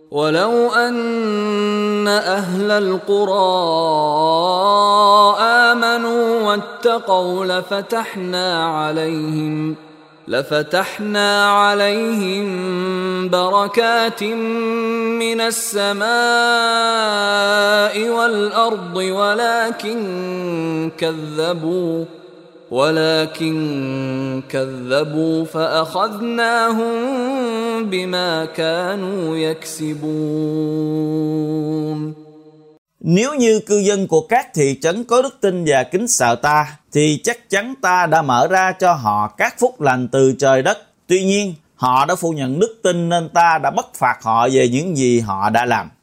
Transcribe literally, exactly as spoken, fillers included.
وَلَوْ أَنَّ أَهْلَ الْقُرَىٰ آمَنُوا وَاتَّقَوْا لَفَتَحْنَا عَلَيْهِمْ لَفَتَحْنَا عَلَيْهِم بَرَكَاتٍ مِّنَ السَّمَاءِ وَالْأَرْضِ وَلَٰكِن كَذَّبُوا وَلَٰكِن كَذَّبُوا فَأَخَذْنَاهُم بِمَا كَانُوا يَكْسِبُونَ. Nếu như cư dân của các thị trấn có đức tin và kính sợ ta, thì chắc chắn ta đã mở ra cho họ các phúc lành từ trời đất. Tuy nhiên, họ đã phủ nhận đức tin nên ta đã bắt phạt họ về những gì họ đã làm.